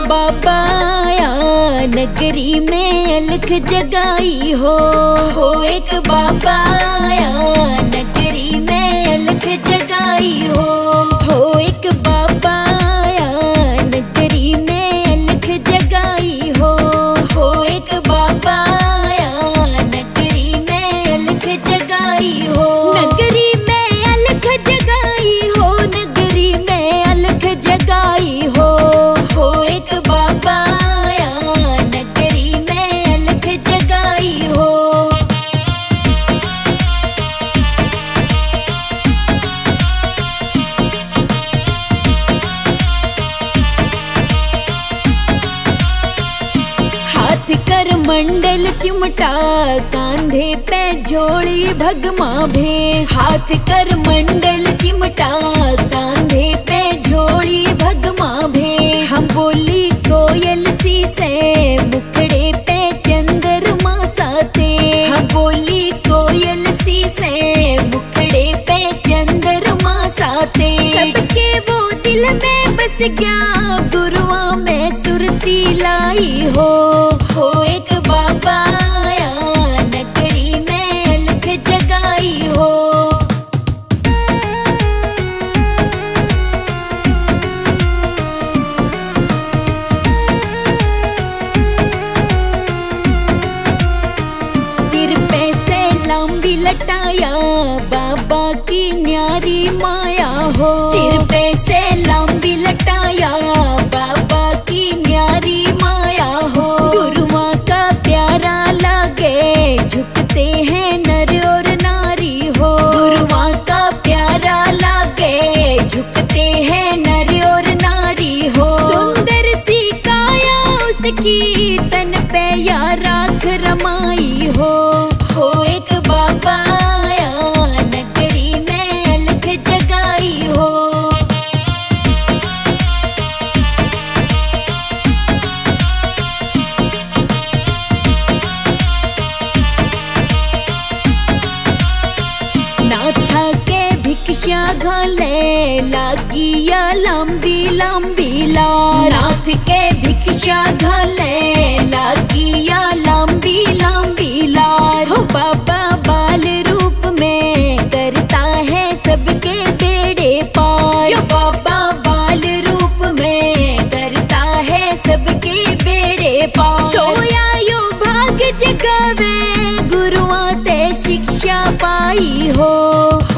बाबा आया नगरी में अलख जगाई हो एक बाबा आया नगरी में अलख जगाई हो एक बाबा आया नगरी में अलख जगाई हो एक बाबा आया नगरी में अलख जगाई हो नगरी में अलख जगाई हो नगरी में अलख जगाई हो एक बाबा आया नगरी में अलख जगाई हो। हाथ कर मंडल चिमटा कांधे पे झोली भगमा भेस हाथ कर मंडल चिमटा कांधे पे झोली भगमा भेस हम बोली कोयल सी से मुखड़े पे चंद्रमा साथे हम बोली कोयल सी से मुखड़े पे चंद्रमा साथे सबके वो दिल में बस गया गुरुआ में सुरती लाई हो एक बाबा आया नगरी में अलख जगाई हो। सिर पे से लंबी लटाया बाबा की न्यारी माया हो सिर पे से लंबी लटाया बाबा की न्यारी माया हो गुरुआ का प्यारा लागे झुकते हैं नर और नारी हो गुरुआ का प्यारा लागे झुकते हैं नर और नारी हो सुंदर सी काया उसकी तन पे या राख रमाई हो एक बाबा आया नगरी में अलख जगाई हो। नाथा के भिक्षा घाले लागी या लंबी लंबी लार नाथ के भिक्षा घाले लागी या लंबी लंबी लार हो बाबा बाल रूप में करता है सबके बेड़े पार बाबा बाल रूप में करता है सबके बेड़े पार सोया यो भाग जगावे गुरुआ ते शिक्षा पाई हो